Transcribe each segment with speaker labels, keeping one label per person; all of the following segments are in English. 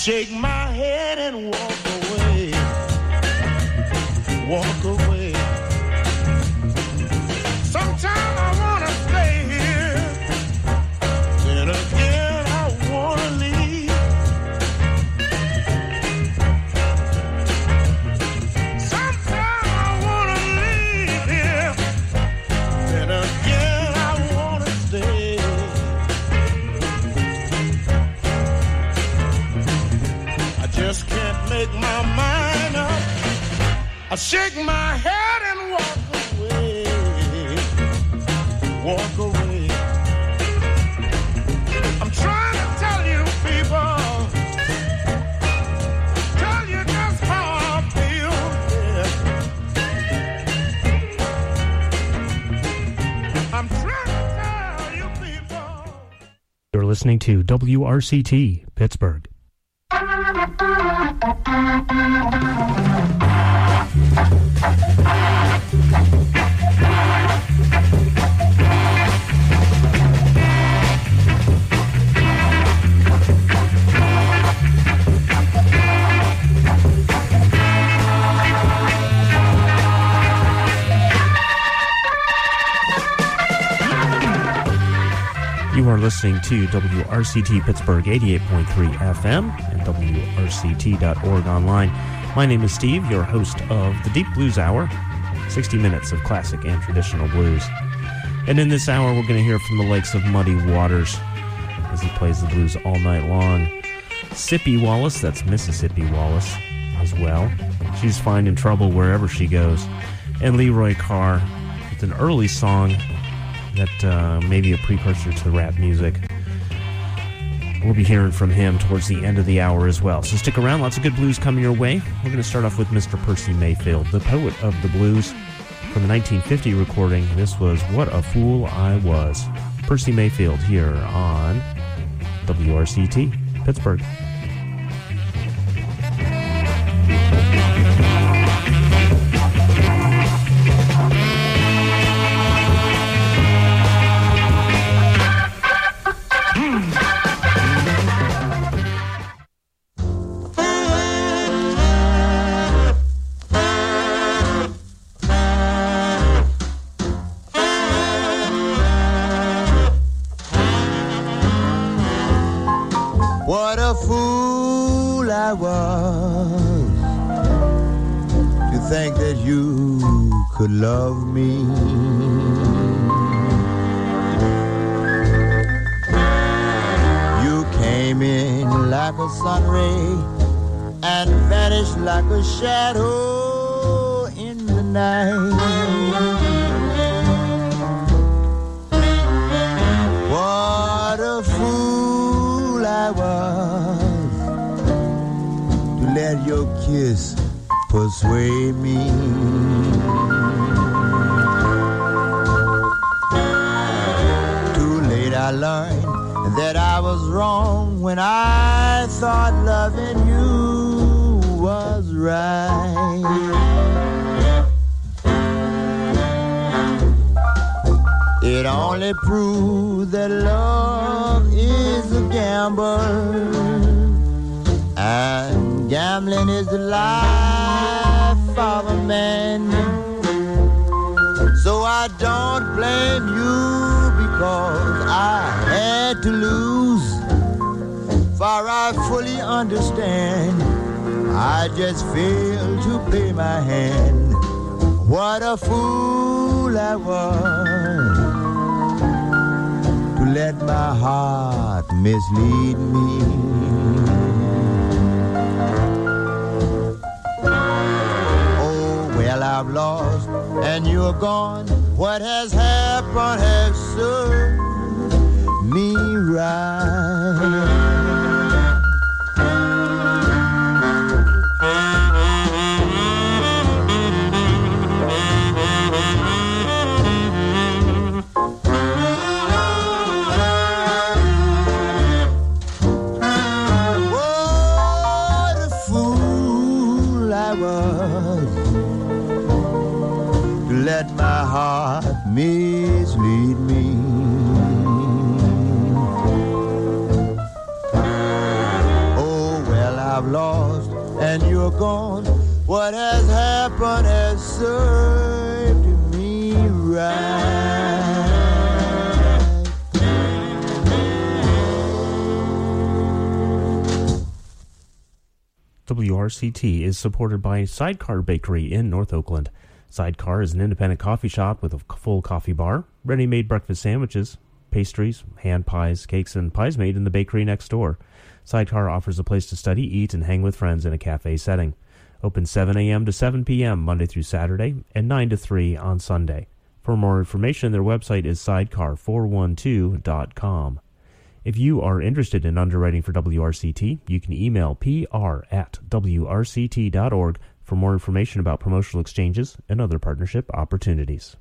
Speaker 1: shake my head and walk away. Walk away. Sometimes I wanna stay here, then again I wanna leave. Sometimes I wanna leave here, then again I wanna stay. I just can't make my mind up. I shake my head and walk away. Walk away. I'm trying to tell you people, tell you just how I feel, yeah. I'm trying to tell you people.
Speaker 2: You're listening to WRCT, Pittsburgh. You are listening to WRCT Pittsburgh 88.3 FM and WRCT.org online. My name is Steve, your host of the Deep Blues Hour, 60 minutes of classic and traditional blues. And in this hour, we're going to hear from the likes of Muddy Waters as he plays the blues all night long. Sippy Wallace, that's Mississippi Wallace as well. She's finding trouble wherever she goes. And Leroy Carr with an early song that may be a precursor to rap music. We'll be hearing from him towards the end of the hour as well. So stick around, lots of good blues coming your way. We're going to start off with Mr. Percy Mayfield, the poet of the blues. From the 1950 recording, this was What a Fool I Was. Percy Mayfield here on WRCT, Pittsburgh.
Speaker 3: What a fool I was to think that you could love me. You came in like a sun ray and vanished like a shadow in the night. What a fool I was to let your kiss persuade me. Too late I learned that I was wrong when I thought loving you was right. It only proves that love is a gamble, and gambling is the life of a man. So I don't blame you because I had to lose, for I fully understand I just failed to play my hand. What a fool I was to let my heart mislead me. Oh, well, I've lost and you're gone. What has happened has served me right. Let my heart mislead me. Oh, well, and you're gone. What has happened has served me right.
Speaker 2: WRCT is supported by Sidecar Bakery in North Oakland. Sidecar is an independent coffee shop with a full coffee bar, ready-made breakfast sandwiches, pastries, hand pies, cakes, and pies made in the bakery next door. Sidecar offers a place to study, eat, and hang with friends in a cafe setting. Open 7 a.m. to 7 p.m. Monday through Saturday and 9 to 3 on Sunday. For more information, their website is sidecar412.com. If you are interested in underwriting for WRCT, you can email pr@wrct.org for more information about promotional exchanges and other partnership opportunities.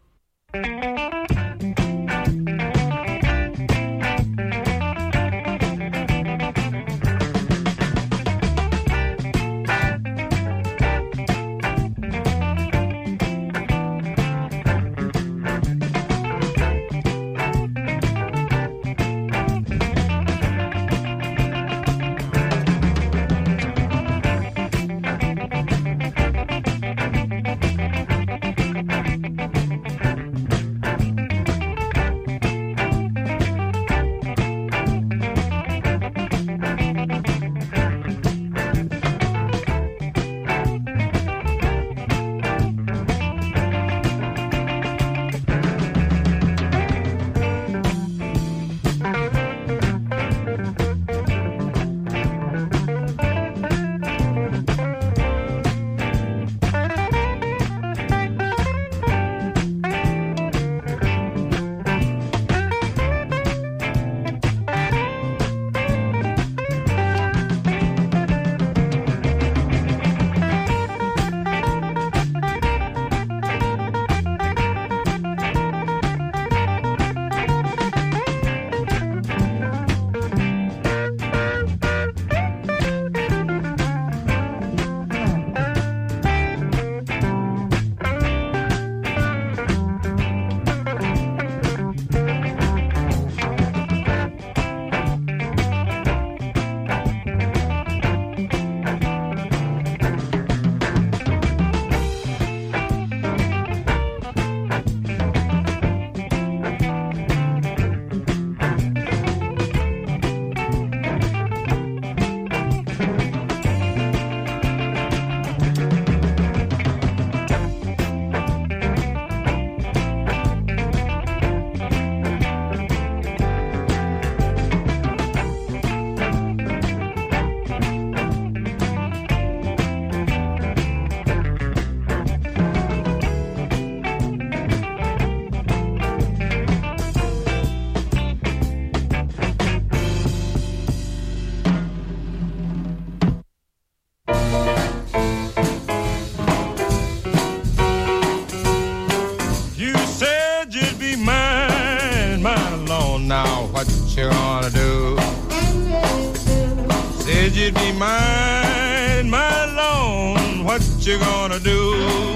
Speaker 1: You'd be mine, my alone. What you gonna do?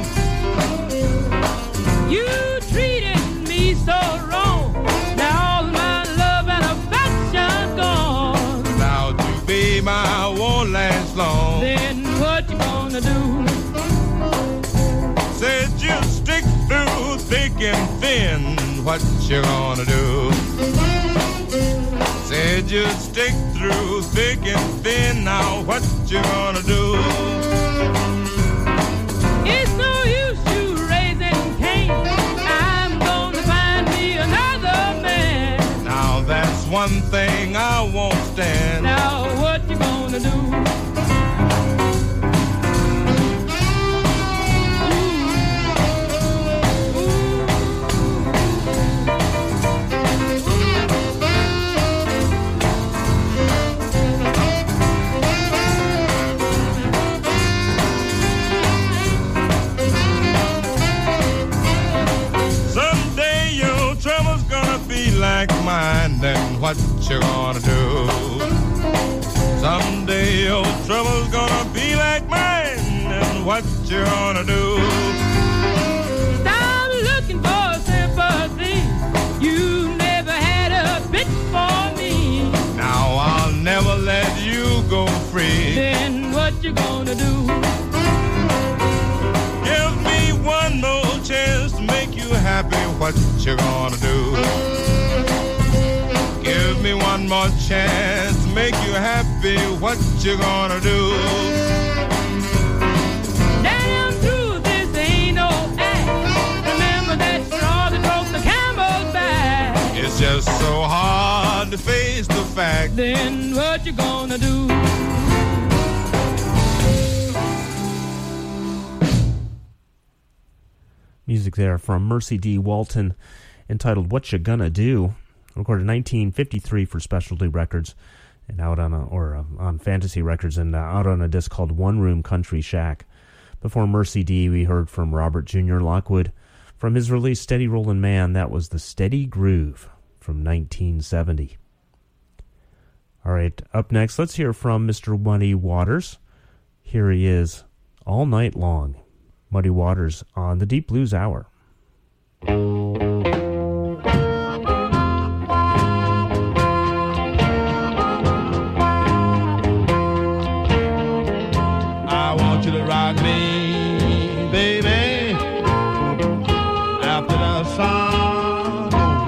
Speaker 4: You treated me so wrong. Now all my love and affection gone.
Speaker 1: Now to be my won't last long.
Speaker 4: Then what you gonna do?
Speaker 1: Said you stick through thick and thin. What you gonna do? Said you'd stick through thick and thin. Now what you gonna do?
Speaker 4: It's no use you raising Cain. I'm gonna find me another man.
Speaker 1: Now that's one thing I won't stand.
Speaker 4: Now what you gonna do?
Speaker 1: Like mine, then what you gonna do? Someday your trouble's gonna be like mine, and what you gonna do?
Speaker 4: Stop looking for sympathy. You never had a bit for me.
Speaker 1: Now I'll never let you go free.
Speaker 4: Then what you gonna do?
Speaker 1: Give me one more chance to make you happy. What you gonna do? Give me one more chance to make you happy. What you gonna do?
Speaker 4: Damn true, this ain't no act. Remember that straw that broke the camel's back.
Speaker 1: It's just so hard to face the fact.
Speaker 4: Then what you gonna do?
Speaker 2: Music there from Mercy D. Walton, entitled "What You Gonna Do," recorded in 1953 for Specialty Records, and out on on Fantasy Records, and out on a disc called One Room Country Shack. Before Mercy D, we heard from Robert Jr. Lockwood from his release Steady Rollin' Man. That was the Steady Groove from 1970. All right, up next, let's hear from Mr. Muddy Waters. Here he is, All Night Long. Muddy Waters on the Deep Blues Hour.
Speaker 1: I want you to rock me, baby, after the sun.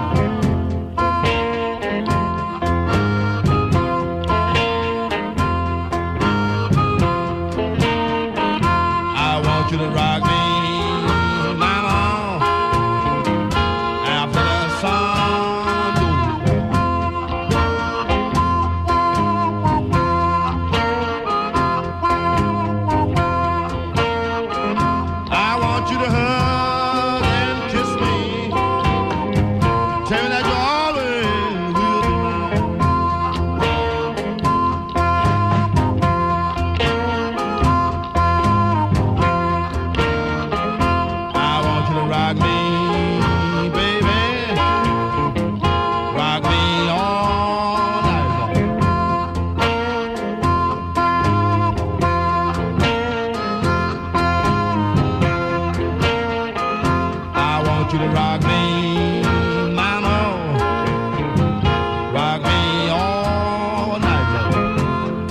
Speaker 1: I want you to rock me, mama, after the sun. I want you to hug and kiss me. Tell me that you always will be mine. I want you to rock me, baby. Rock me all night long. I want you to rock me, mama. Rock me all night long.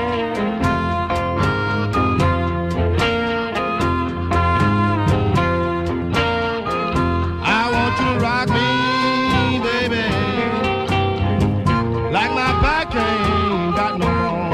Speaker 1: I want you to rock me, baby, like my back ain't got no bone.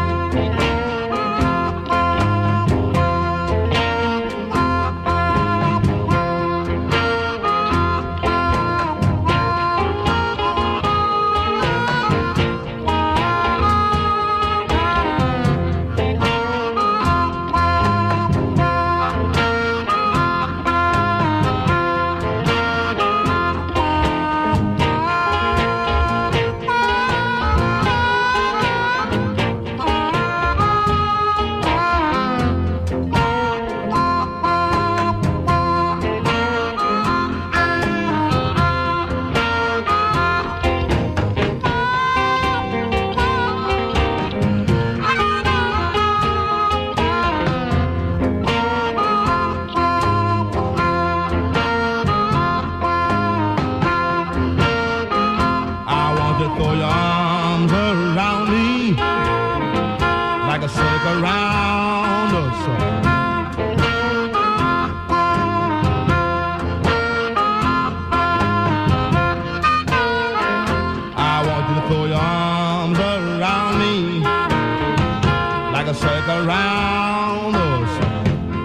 Speaker 1: I want you to throw your arms around me like a circle around the sun. I want you to throw your arms around me like a circle around the sun.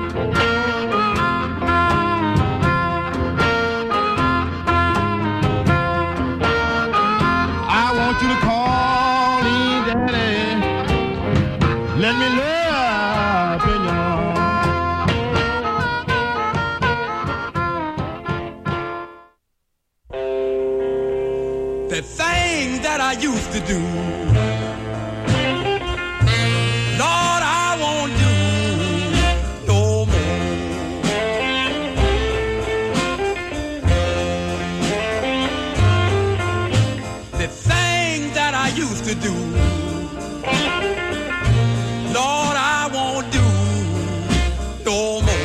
Speaker 1: I want you to call me daddy. Let me lay up in your arms.
Speaker 5: The things that I used to do, Lord, I won't do no more. The things that I used to do, Lord, I won't do no more.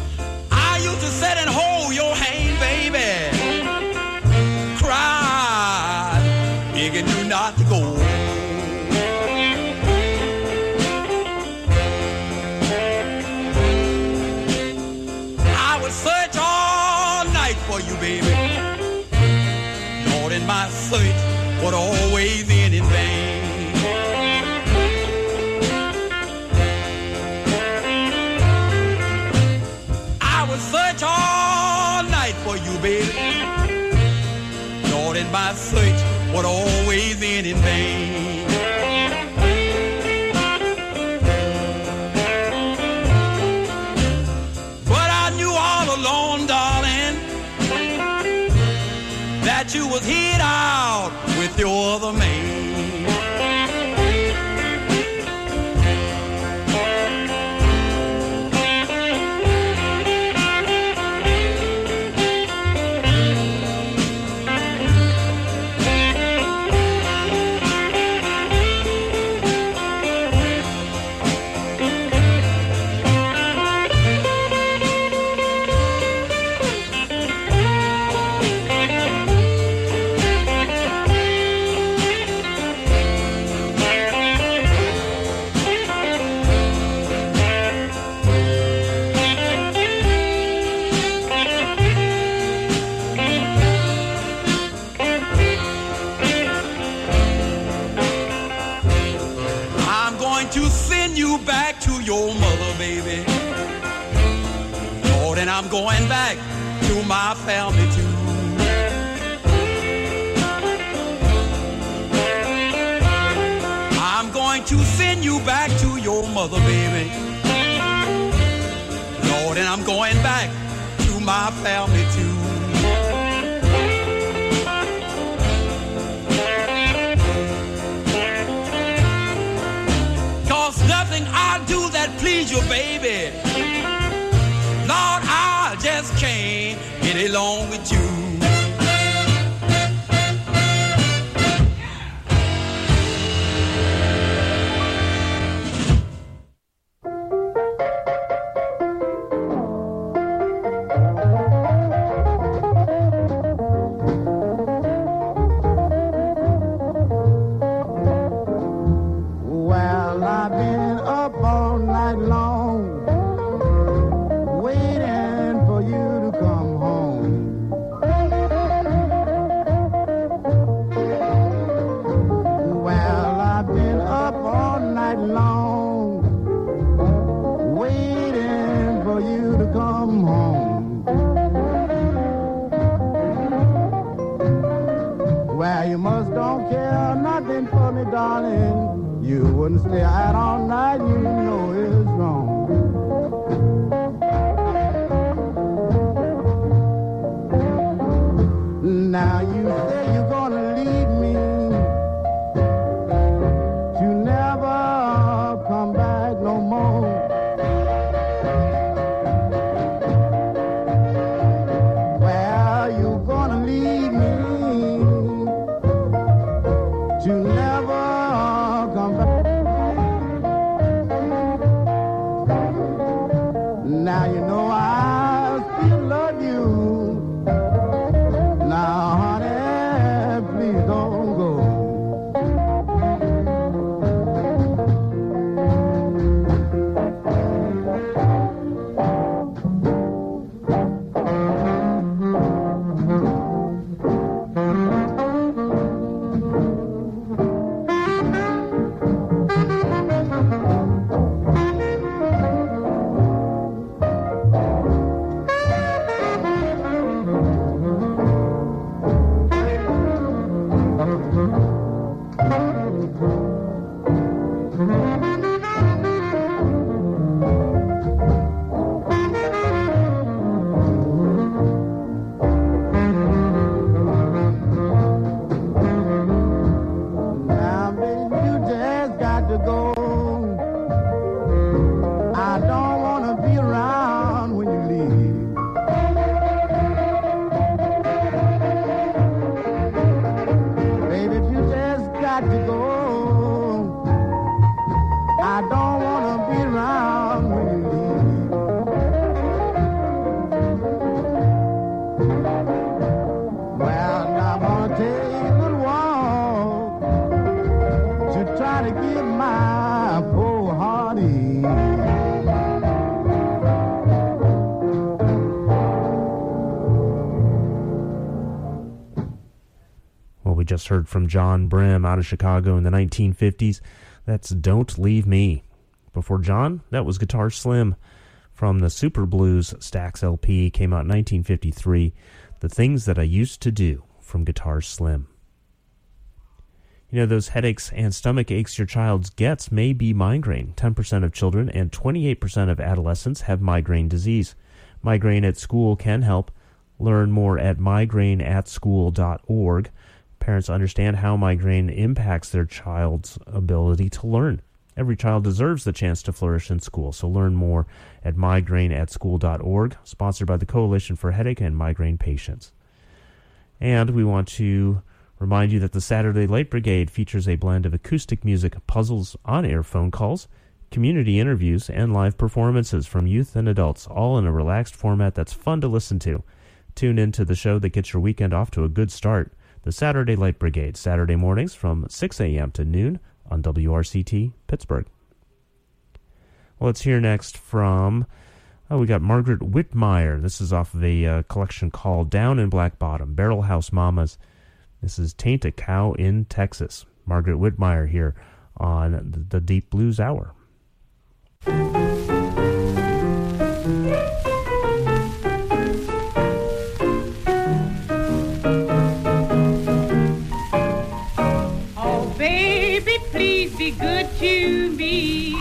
Speaker 5: I used to sit and hold your hand, baby, cry begging you not to go. I would search all night for you, baby. Lord, in my search would always end in vain. I would search all night for you, baby. Lord, in my search would always end in vain. But I knew all along, darling, that you was hid out with your other man. Back to your mother, baby. Lord, and I'm going back to my family too. I'm going to send you back to your mother, baby. Lord, and I'm going back to my family too. Nothing I'll do that please you, baby. Lord, I just can't get along with you.
Speaker 2: just heard from John Brim out of Chicago in the 1950s. That's Don't Leave Me. Before John, that was Guitar Slim from the Super Blues Stax LP, came out in 1953. The Things That I Used to Do from Guitar Slim. You know, those headaches and stomach aches your child gets may be migraine. 10% of children and 28% of adolescents have migraine disease. Migraine at School can help. Learn more at migraineatschool.org. Parents understand how migraine impacts their child's ability to learn. Every child deserves the chance to flourish in school, so learn more at migraineatschool.org, sponsored by the Coalition for Headache and Migraine Patients. And we want to remind you that the Saturday Light Brigade features a blend of acoustic music, puzzles, on-air phone calls, community interviews, and live performances from youth and adults, all in a relaxed format that's fun to listen to. Tune in to the show that gets your weekend off to a good start. The Saturday Light Brigade, Saturday mornings from 6 a.m. to noon on WRCT Pittsburgh. Well, let's hear next from, we got Margaret Whitmire. This is off of a collection called Down in Black Bottom, Barrel House Mamas. This is Taint a Cow in Texas. Margaret Whitmire here on the Deep Blues Hour.
Speaker 4: Oh, baby, please be good to me.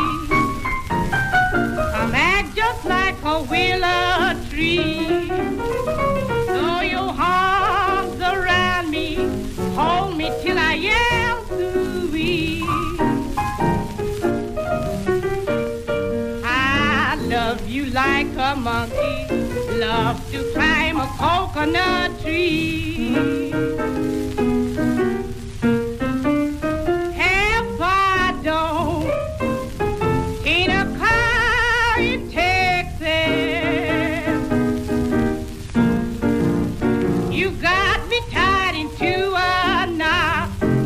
Speaker 4: Come act just like a willow tree. Throw your arms around me, hold me till I yell ooh-wee. I love you like a monkey, love to climb a coconut tree. If I don't in a car in Texas, you got me tied into a knot.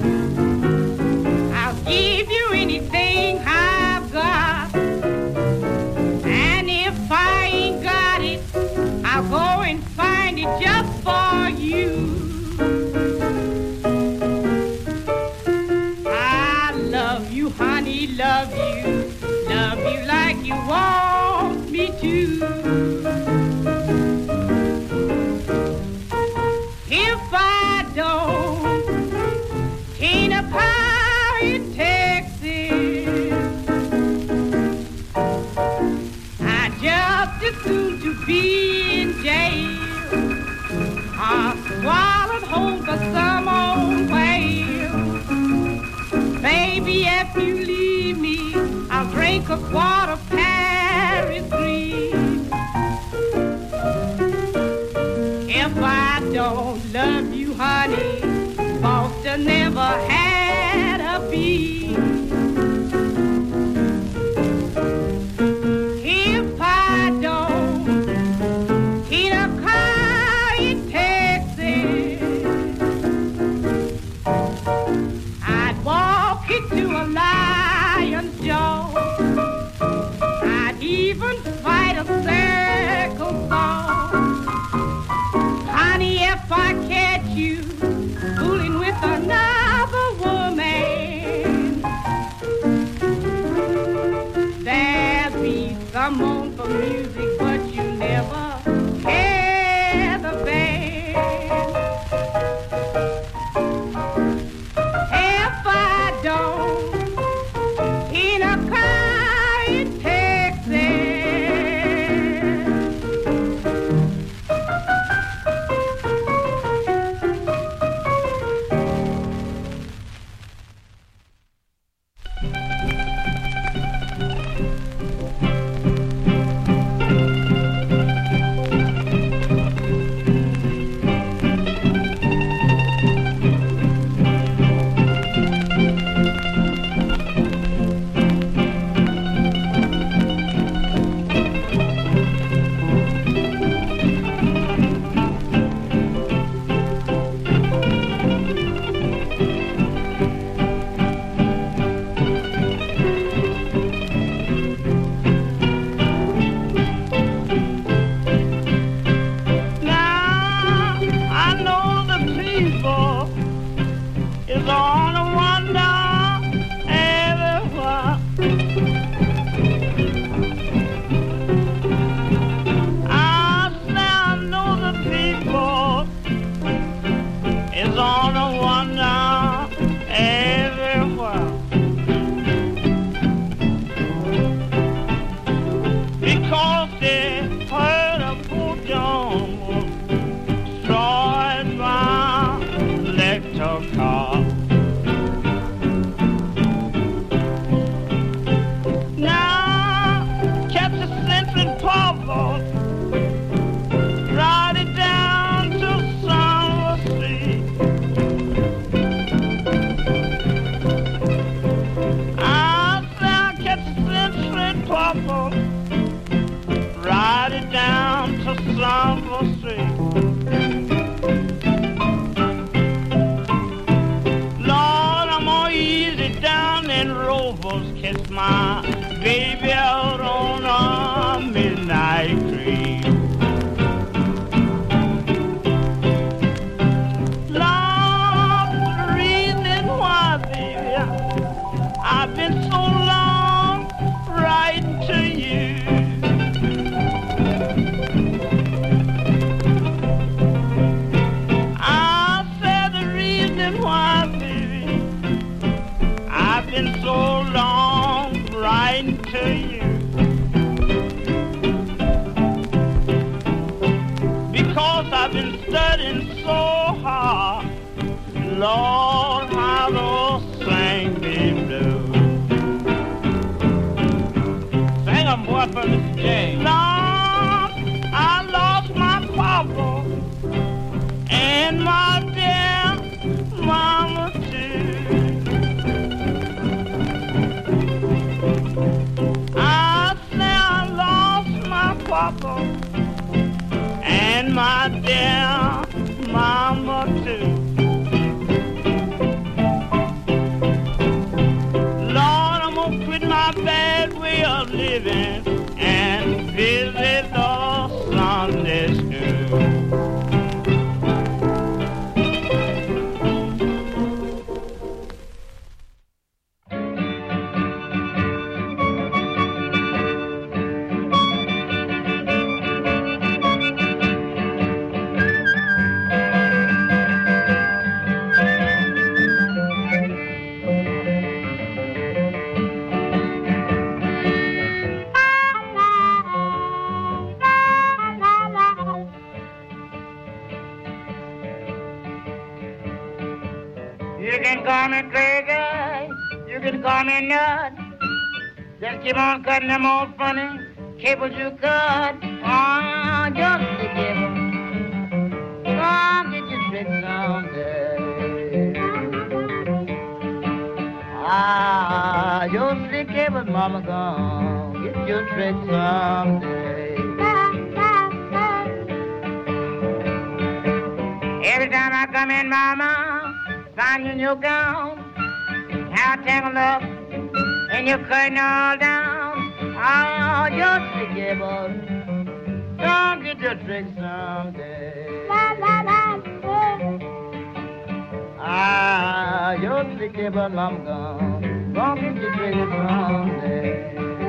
Speaker 4: I'll give you anything I've got, and if I ain't got it, I'll go and find it just for you. I love you, honey, love you like you want me to. If I don't in a car in Texas, I just as soon to be in jail. I swallowed whole for some old whale. Baby, if you leave me, I'll drink a quart of Paris green. If I don't love you, honey, Boston never had a bee. If I don't in a car in Texas, I'd walk into a lion's jaw. I'd even fight a circle saw. Honey, if I catch you fooling with another woman, there'll be someone for music, but you never hear the band. If I don't in a car in Texas,
Speaker 3: my baby out on a midnight train. Lord, the reason why, baby, I've been so long writing to you. I said the reason why, baby, I've been so long writing to you. Because I've been studying so hard, Lord, how to sing these blues. Sing 'em, boy, from the stage. Lord, I lost my papa and my dear mama too. I say I lost my papa and my dear mama too. Lord, I'm gonna quit my bad way of living and visit the Sunday school. You can call me crazy, you can call me nut. Just keep on cutting them old funny cables you cut. Oh, just the cable. Come get your trick someday. Ah, your slick cable, mama, gone. Get your trick someday. Every time I come in, mama, find you in your gown, how tangled up, and you're cutting all down. Oh, you're sick, yeah, boy. Don't get your trick someday. Ah, you're sick, yeah, but I'm gone. Don't get your trick someday.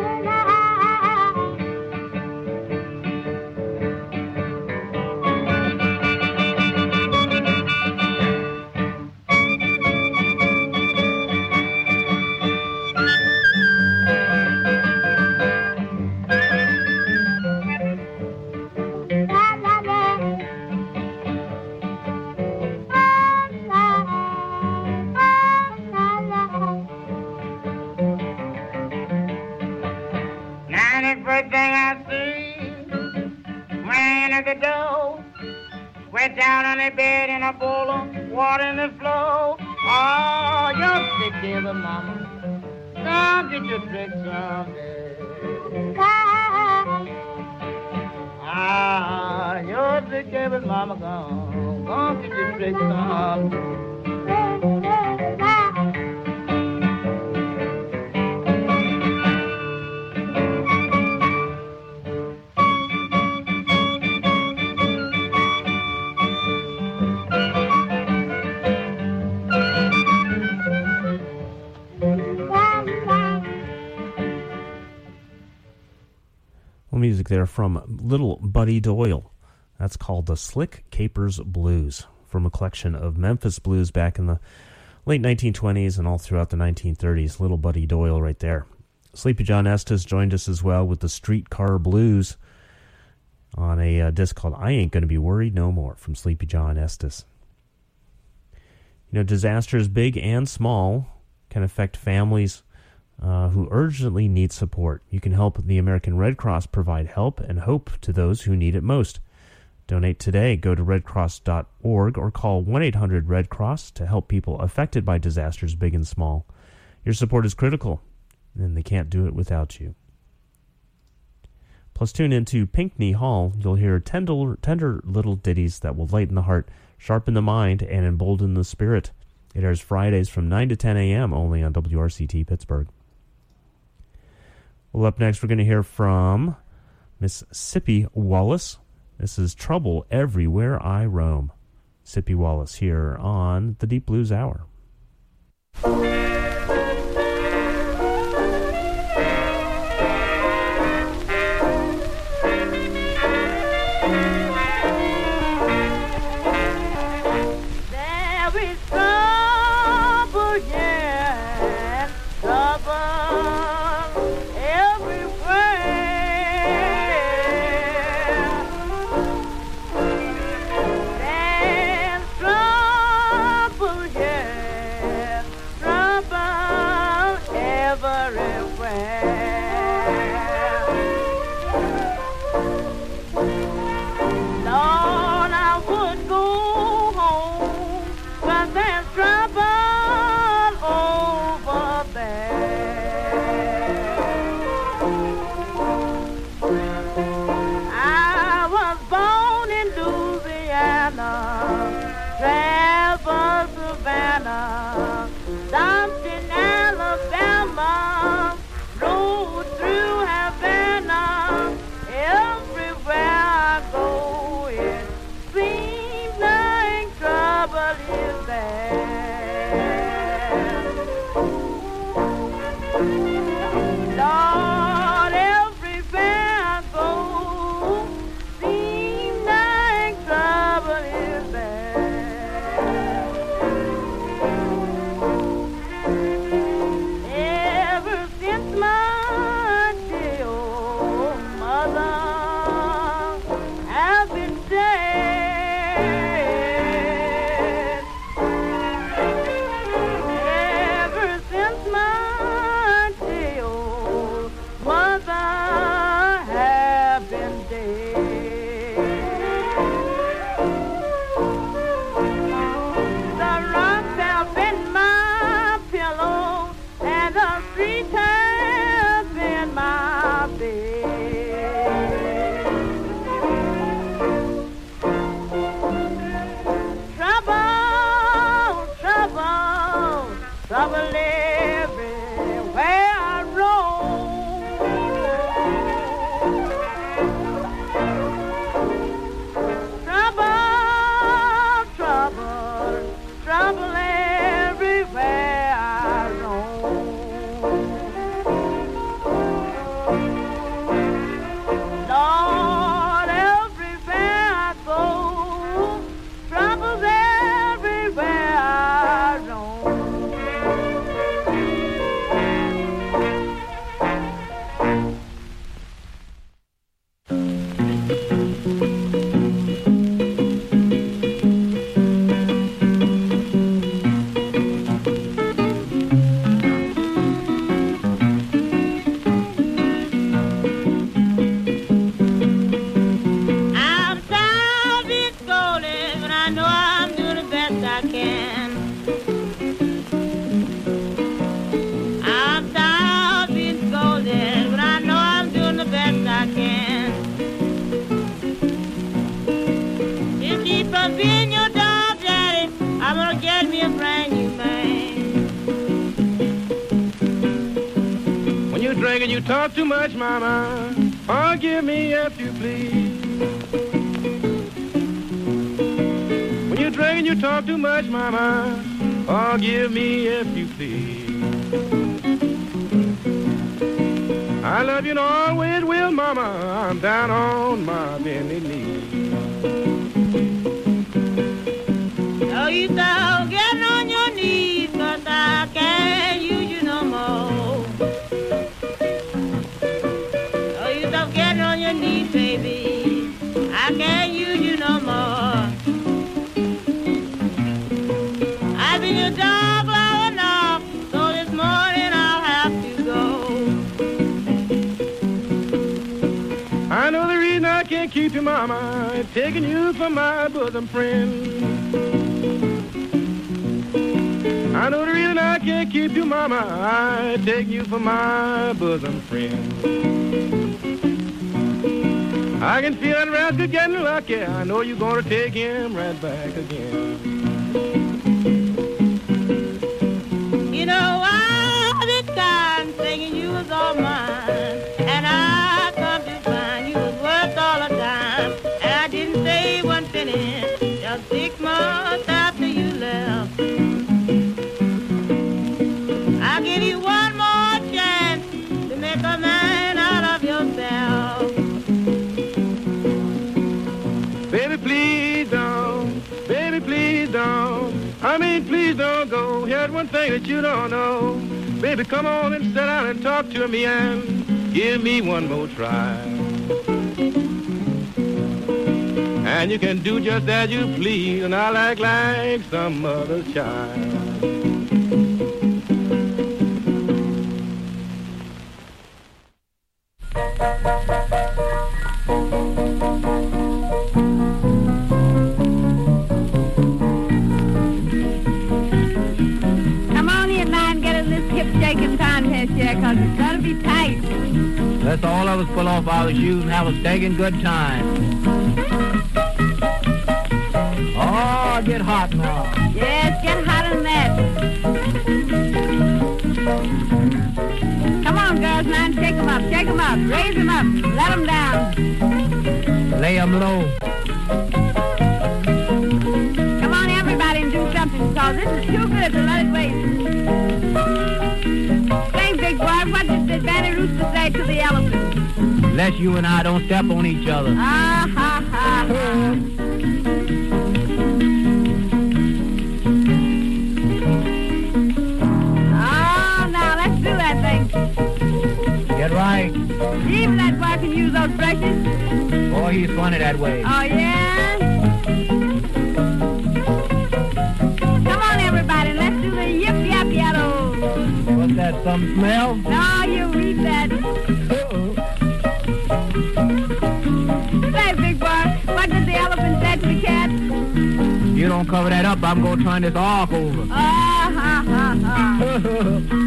Speaker 3: First thing I see, ran at the door, went down on the bed in a bowl of water in the floor. Oh, you're sick, dear mama. Don't get your trick someday. Ah, you're sick, dear mama, gone. Don't get your trick someday.
Speaker 2: Music there from Little Buddy Doyle. That's called the Slick Capers Blues, from a collection of Memphis blues back in the late 1920s and all throughout the 1930s. Little Buddy Doyle right there. Sleepy John Estes joined us as well with the Streetcar Blues on a disc called I Ain't Gonna Be Worried No More from Sleepy John Estes. You know, disasters big and small can affect families who urgently need support. You can help the American Red Cross provide help and hope to those who need it most. Donate today. Go to redcross.org or call 1-800-RED-CROSS to help people affected by disasters big and small. Your support is critical, and they can't do it without you. Plus, tune into Pinckney Hall. You'll hear tender little ditties that will lighten the heart, sharpen the mind, and embolden the spirit. It airs Fridays from 9 to 10 a.m. only on WRCT Pittsburgh. Well, up next, we're going to hear from Miss Sippy Wallace. This is Trouble Everywhere I Roam. Sippy Wallace here on the Deep Blues Hour.
Speaker 1: You talk too much, mama. Forgive me if you please. When you drink and you talk too much, mama. Forgive me if you please. I love you and always will, mama. I'm down on my bended knees.
Speaker 4: Oh, you start getting on your knees, 'cause I can't use you no more. Getting on your knees, baby, I can't use you no more. I've been your dog long enough, so this morning I'll have to go.
Speaker 1: I know the reason I can't keep you, mama, is taking you for my bosom friend. I know the reason I can't keep you, mama, I take you for my bosom friend. I can feel that rascal getting lucky. I know you're gonna take him right back again.
Speaker 4: You know, I've been kind thinking you was all mine.
Speaker 1: one thing that you don't know. Baby, come on and sit down and talk to me and give me one more try. And you can do just as you please, and I like some other child.
Speaker 4: Come on in now and get in this hip-shaking contest here, because it's going to be tight.
Speaker 6: Let's all of us pull off our shoes and have a stinking good time. Oh, get hot now.
Speaker 4: Yes, get hotter than that. Come on, girls, now, and shake them up, raise them up, let them down.
Speaker 6: Lay them low.
Speaker 4: Come on, everybody, and do something, because this is too good to let it waste. Say, big boy, what did the Banny Rooster say to the elephant?
Speaker 6: Unless you and I don't step on each other.
Speaker 4: Ah, ha, ha, ha.
Speaker 6: Get right.
Speaker 4: Even that boy can use those brushes.
Speaker 6: Boy, he's funny that way.
Speaker 4: Oh, yeah? Come on, everybody. Let's do the yip-yap-yaddo.
Speaker 6: What's that, some smell?
Speaker 4: No, you read that. Say, big boy, what did the elephant say to the cat?
Speaker 6: You don't cover that up, I'm going to turn this ark over.
Speaker 4: Ah, ha, ha, ha.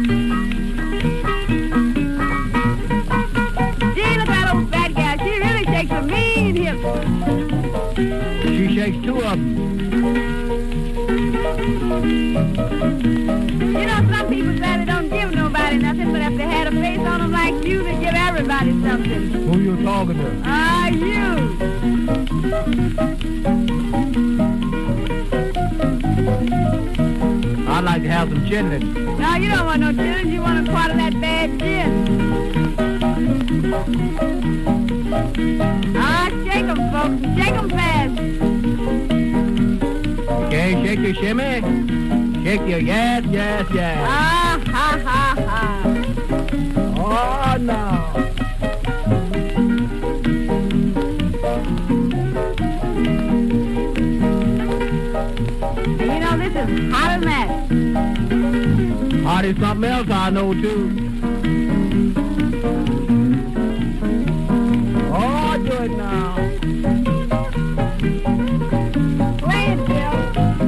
Speaker 4: A mean hip.
Speaker 6: She shakes two of them.
Speaker 4: You know, some people say they don't give nobody nothing, but if they had a face on them like you, they give everybody something.
Speaker 6: Who you talking to?
Speaker 4: Ah, you.
Speaker 6: I'd like to have some chitlins.
Speaker 4: No, you don't want no chitlins. You want a part of that bad gin. Ah, shake 'em, folks. Shake 'em fast.
Speaker 6: Okay, shake your shimmy. Shake your yes.
Speaker 4: Ah, ha, ha, ha.
Speaker 6: Oh, no.
Speaker 4: And you know, this is hotter than that.
Speaker 6: Hot as something else I know, too. Do it now.
Speaker 4: Play it, Bill.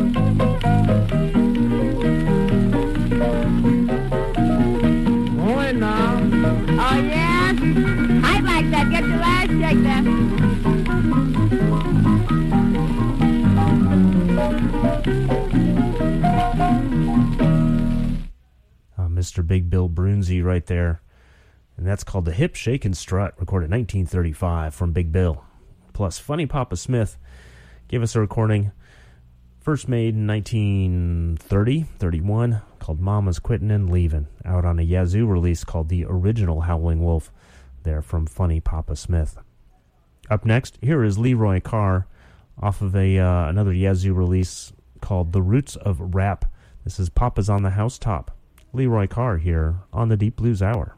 Speaker 6: Going now.
Speaker 4: Oh, yeah? I'd like that. Get your last shake there.
Speaker 2: Mr. Big Bill Broonzy right there. And that's called The Hip Shake and Strut, recorded in 1935 from Big Bill. Plus, Funny Papa Smith gave us a recording first made in 1930-31 called Mama's Quittin' and Leavin', out on a Yazoo release called The Original Howling Wolf, there from Funny Papa Smith. Up next, here is Leroy Carr off of another Yazoo release called The Roots of Rap. This is Papa's on the Housetop. Leroy Carr here on the Deep Blues Hour.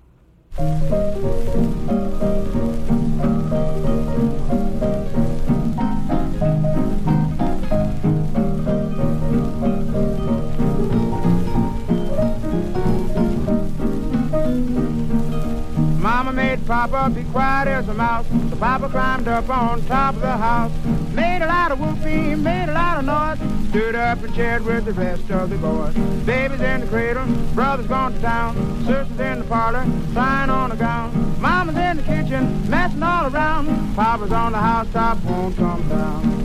Speaker 1: Mama made Papa be quiet as a mouse, so Papa climbed up on top of the house. Made a lot of whooping, made a lot of noise, stood up and chatted with the rest of the boys. Baby's in the cradle, brother's gone to town, sister's in the parlor, trying on a gown. Mama's in the kitchen, messing all around, Papa's on the housetop, won't come down.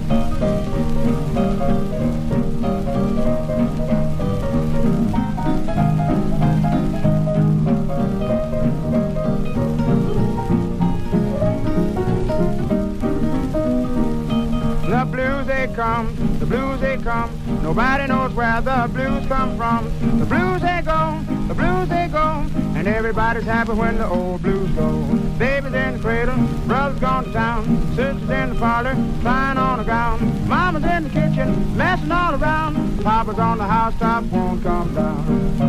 Speaker 1: The blues they come, the blues they come. Nobody knows where the blues come from. The blues they go, and everybody's happy when the old blues go. Baby's in the cradle, brother's gone to town, sister's in the parlor, flying on a gown. Mama's in the kitchen, messing all around. Papa's on the housetop, won't come down.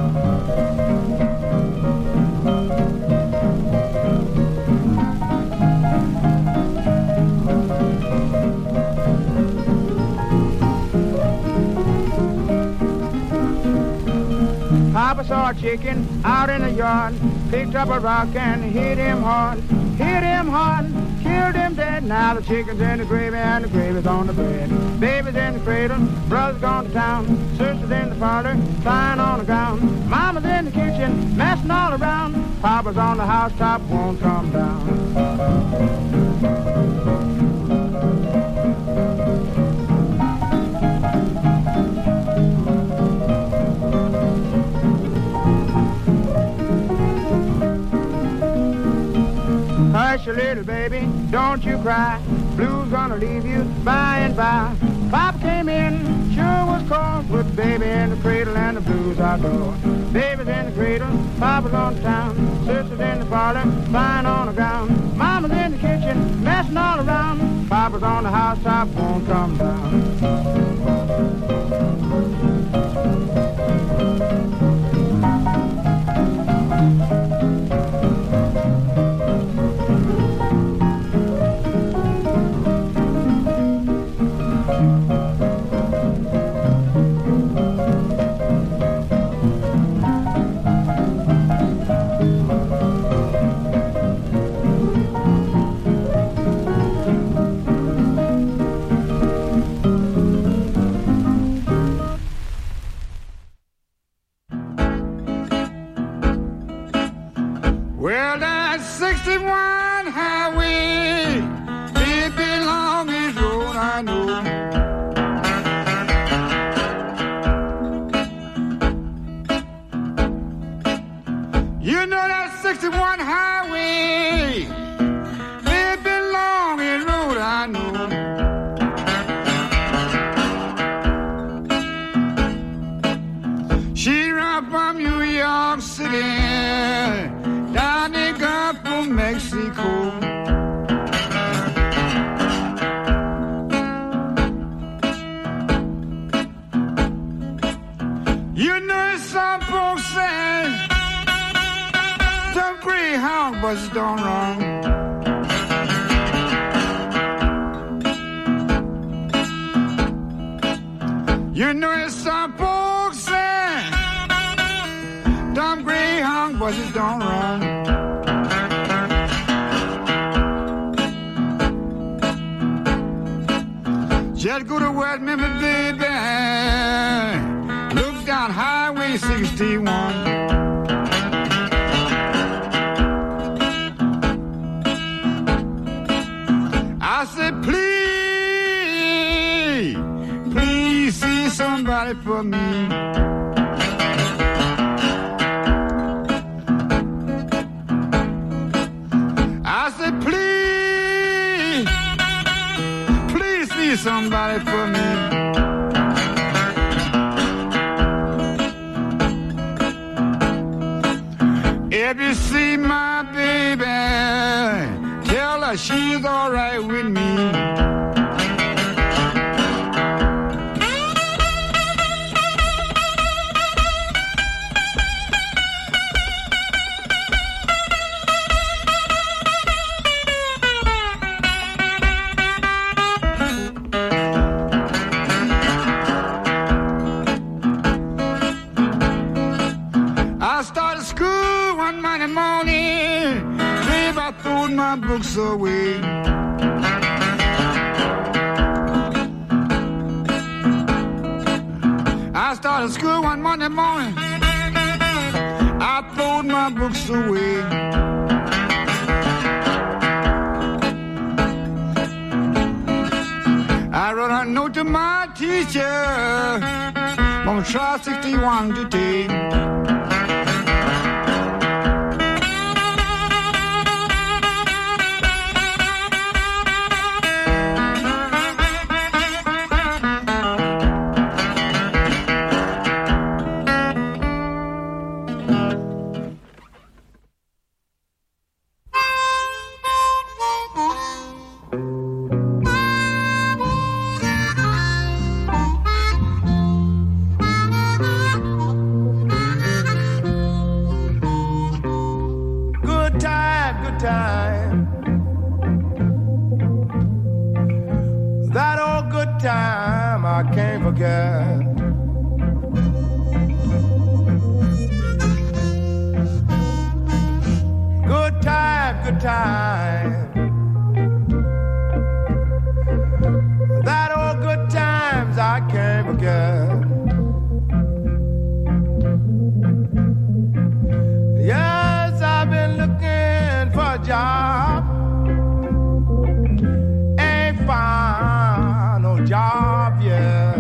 Speaker 1: Papa saw a chicken out in the yard, picked up a rock and hit him hard, killed him dead. Now the chicken's in the gravy and the gravy's on the bread. Baby's in the cradle, brother's gone to town, sister's in the parlor, flying on the ground. Mama's in the kitchen, messing all around. Papa's on the housetop, won't come down. Hush, little baby, don't you cry. Blue's gonna leave you by and by. Papa came in, sure was cold, with baby in the cradle and the blues outdoors. Baby's in the cradle, Papa's on the town, sister's in the parlor, flying on the ground. Mama's in the kitchen, messing all around. Papa's on the housetop, won't come down. Well, that 61 highway, it been longest road I know. You know that 61 highway, it been longest road I know. She run from New York City down the Gulf of Mexico. You know some folks say some Greyhound buses don't run. You know some folks say some Greyhound buses don't run. Just go to West Memphis, baby. Look down Highway 61. I said, please see somebody for me. I said, please see somebody for me. If you see my baby, tell her she's all right with me. I started school one Monday morning, babe, I threw my books away. I started school one Monday morning, I threw my books away. I wrote a note to my teacher, I'm gonna try 61 today.
Speaker 3: forget. Good time, good time. That old good times I can't forget. Yes, I've been looking for a job. Ain't found no job yet.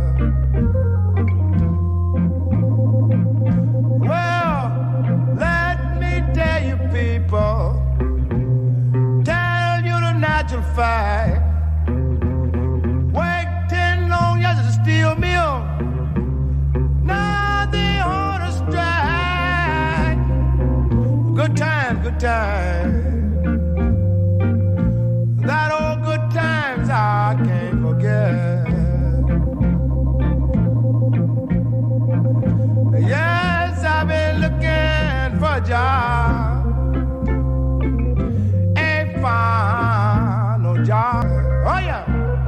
Speaker 3: Well, let me tell you people, tell you the natural fact. Work 10 long years at a steel mill. Now they on a strike. Good time, good time. That old good times I can't forget. Yes, I've been looking for a job. Ain't found no job. Oh yeah.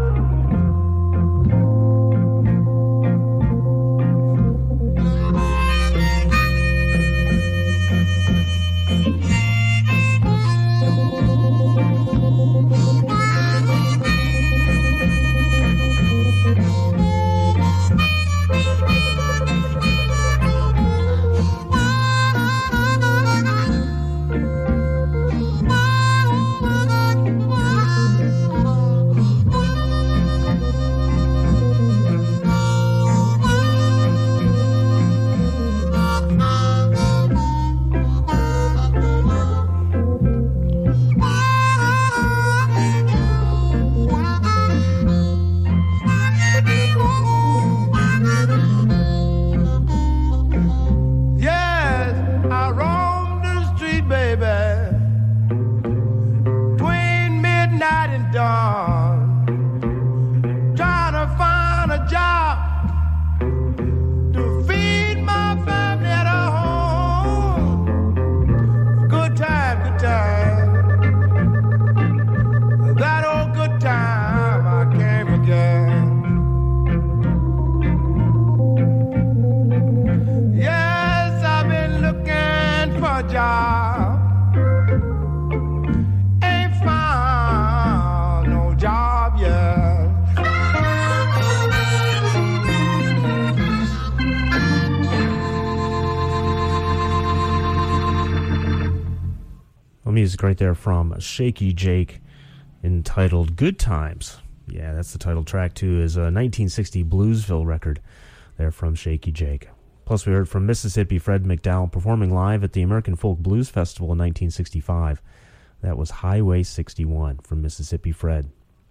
Speaker 2: Music right there from Shaky Jake entitled Good Times. Yeah, that's the title track to his 1960 Bluesville record there from Shaky Jake. Plus we heard from Mississippi Fred McDowell performing live at the American Folk Blues Festival in 1965. That was Highway 61 from Mississippi Fred.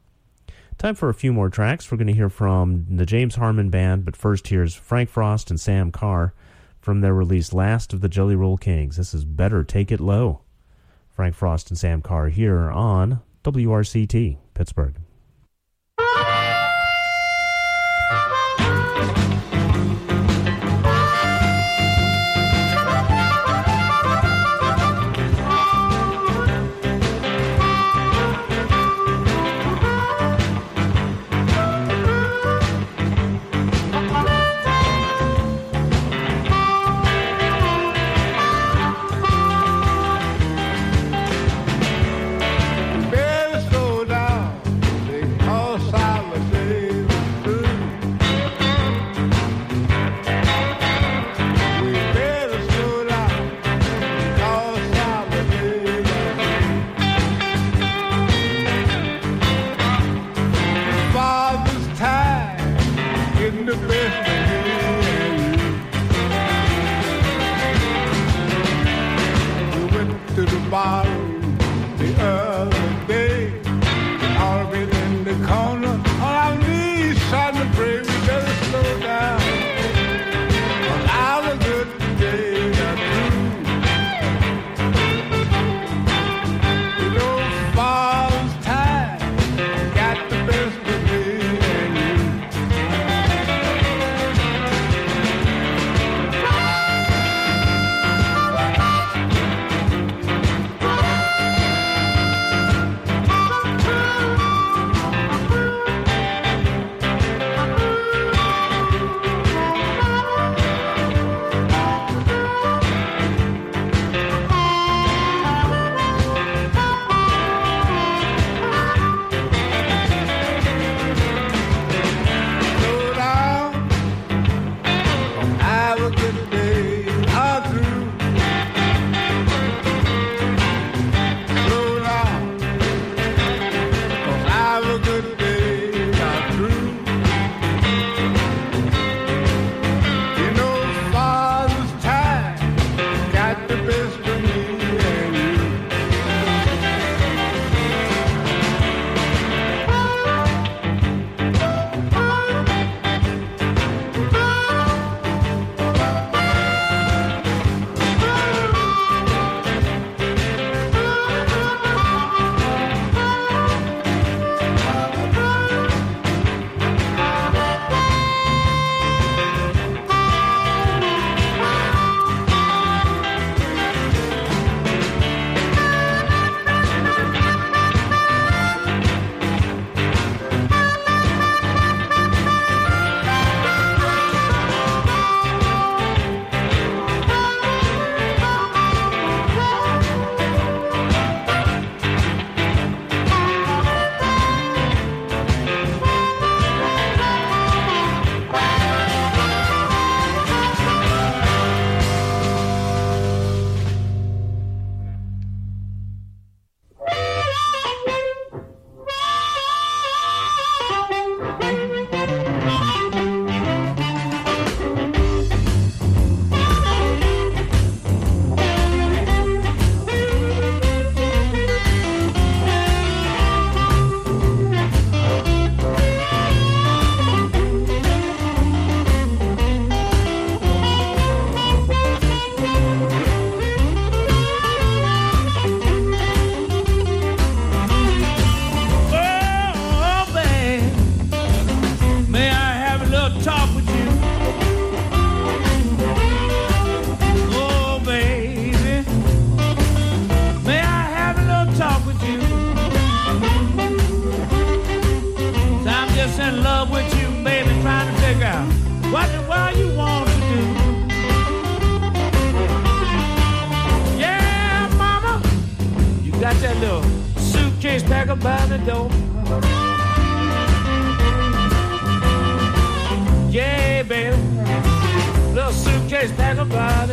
Speaker 2: Time for a few more tracks. We're going to hear from the James Harmon Band, but first here's Frank Frost and Sam Carr from their release Last of the Jelly Roll Kings. This is Better Take It Low. Frank Frost and Sam Carr here on WRCT, Pittsburgh.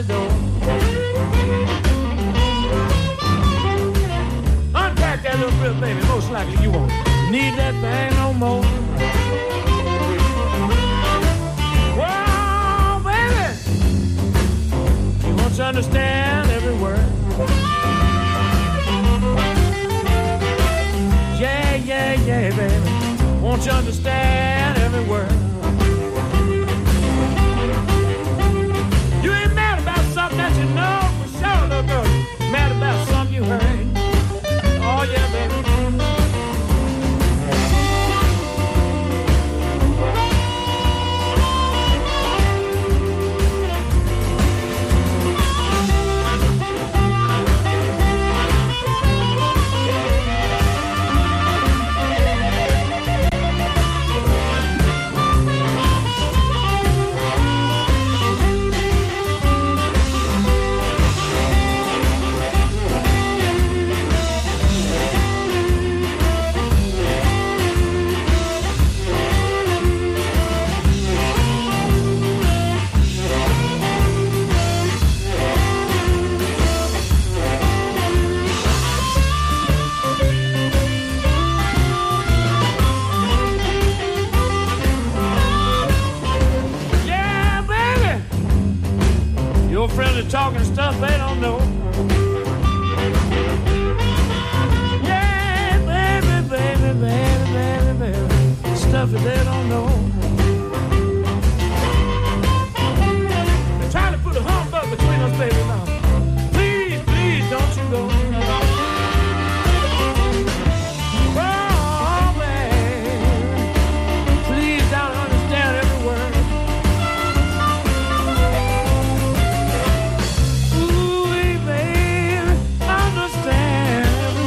Speaker 7: the door. Unpack that little bit, baby. Most likely you won't need that thing no more. Whoa, baby, you want to understand every word. Yeah, yeah, yeah, baby, won't you understand every word. You ain't mad about something that you know for sure, little girl. You're mad about something you heard. Oh, yeah, baby. Talking stuff they don't know. Yeah, baby, baby, baby, baby, baby, stuff that they don't know. They're trying to put a humbug between us, baby, now. Please, please, don't you go. Oh, baby, please don't understand every word.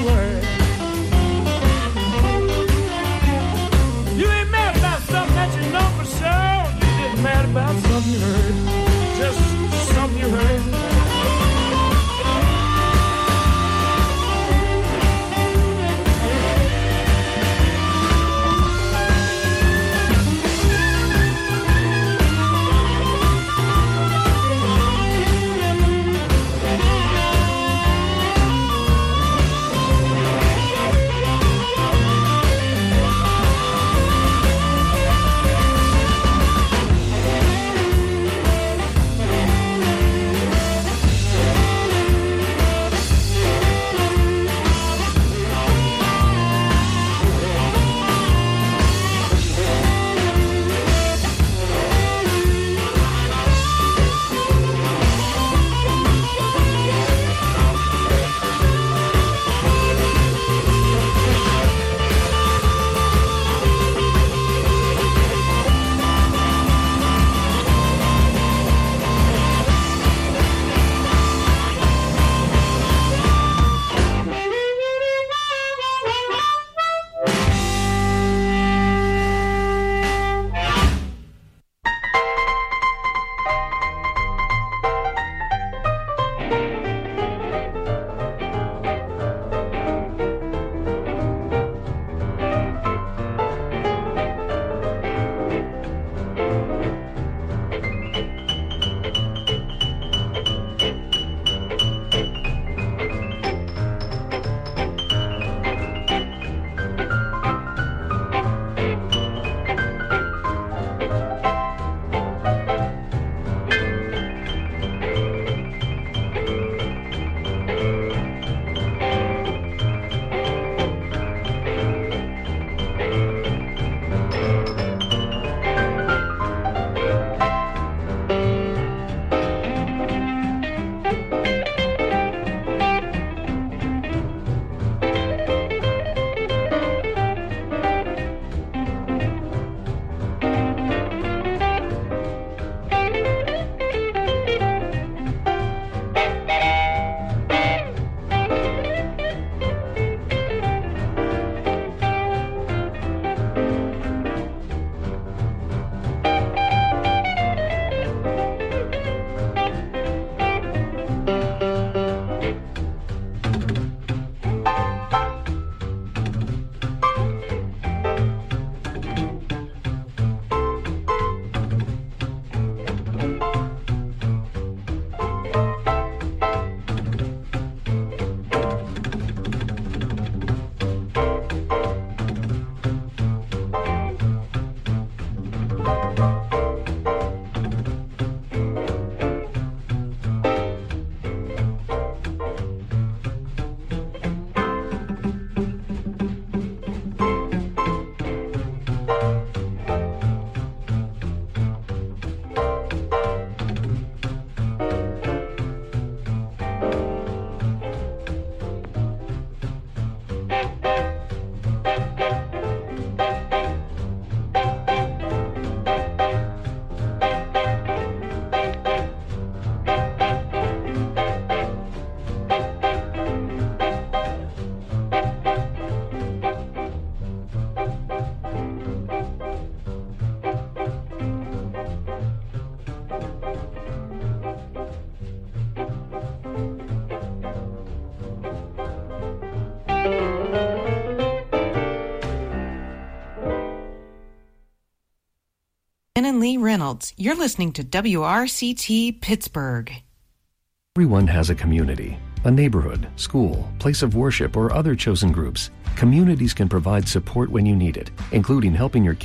Speaker 7: You ain't mad about something that you
Speaker 8: And Lee Reynolds. You're listening to WRCT Pittsburgh.
Speaker 9: Everyone has a community, a neighborhood, school, place of worship, or other chosen groups. Communities can provide support when you need it, including helping your kids